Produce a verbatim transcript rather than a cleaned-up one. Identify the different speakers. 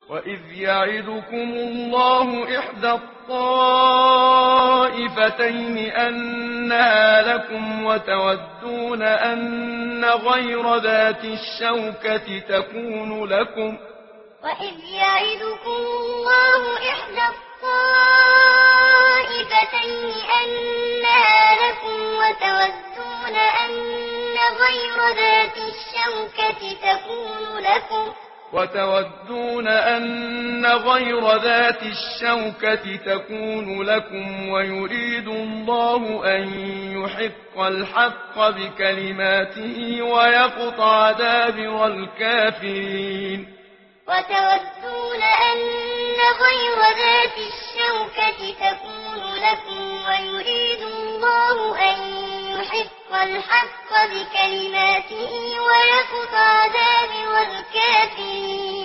Speaker 1: وإذ يعدكم الله إحدى الطائفتين أنها لكم وتودون أن غير ذات الشوكة تكون لكم
Speaker 2: وإذ يعدكم الله إحدى الطائفتين أنها لكم وتودون أن غير ذات الشوكة تكون لكم
Speaker 1: وتودون أن غير ذات الشوكة تكون لكم ويريد الله أن يحق الحق بكلماته ويقطع دابر الكافرين
Speaker 2: وتودون أن غير ذات الشوكة تكون لكم ويريد الله أن يحق الحق بكلماته ويقطع دابر الكافرين